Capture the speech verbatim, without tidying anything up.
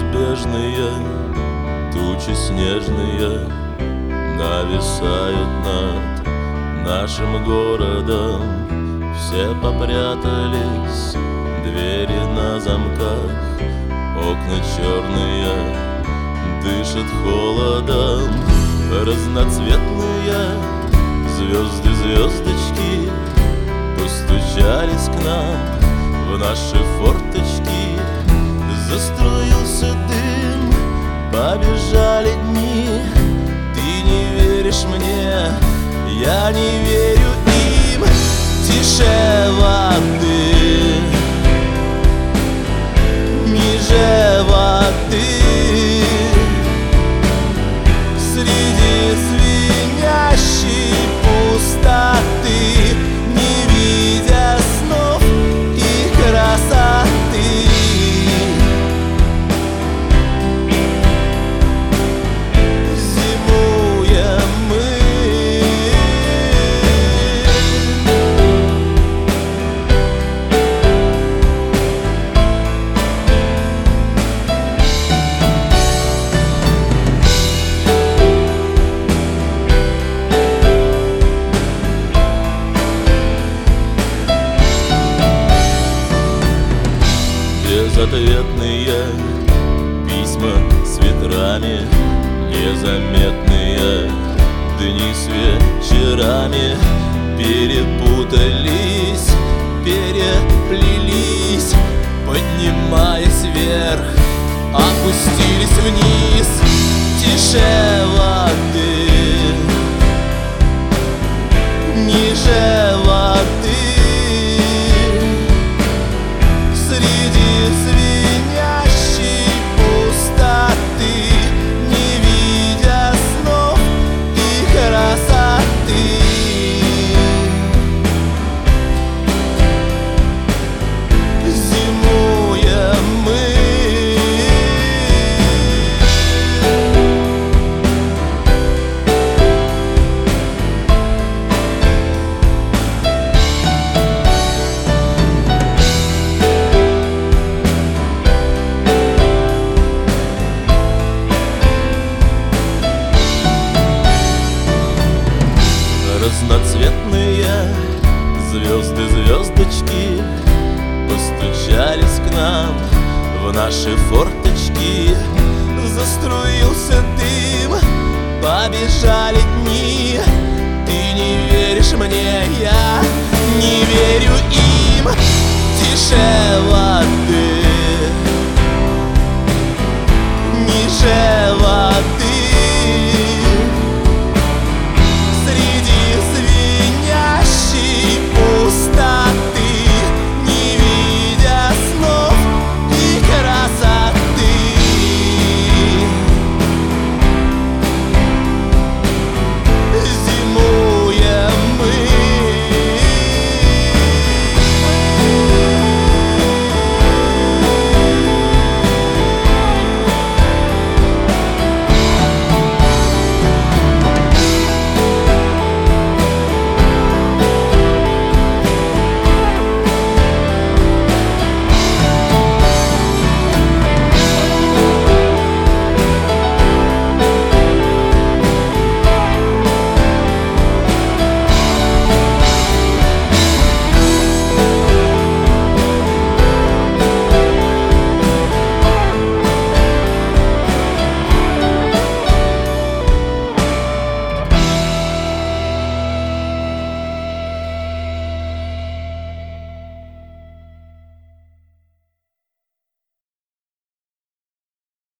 неизбежные тучи снежные нависают над нашим городом. Все попрятались, двери на замках, окна черные дышат холодом. Разноцветные звезды, звездочки постучались к нам в наши форточки. Заструился дым, побежали дни. Ты не веришь мне, я не верю им. Тише воды, ниже воды, среди звенящей пустоты, не видя снов и красоты. Зимуем мы. Безответные письма с ветрами, незаметные дни с вечерами перепутались, переплелись, поднимаясь вверх, опустились вниз. Тише воды, ниже воды, звенящей пустоты, не видя снов и красоты. Зимуем мы. Разноцветные звезды, звездочки постучались к нам в наши форточки. Заструился дым, побежали дни. Ты не веришь мне, я не верю им. Тише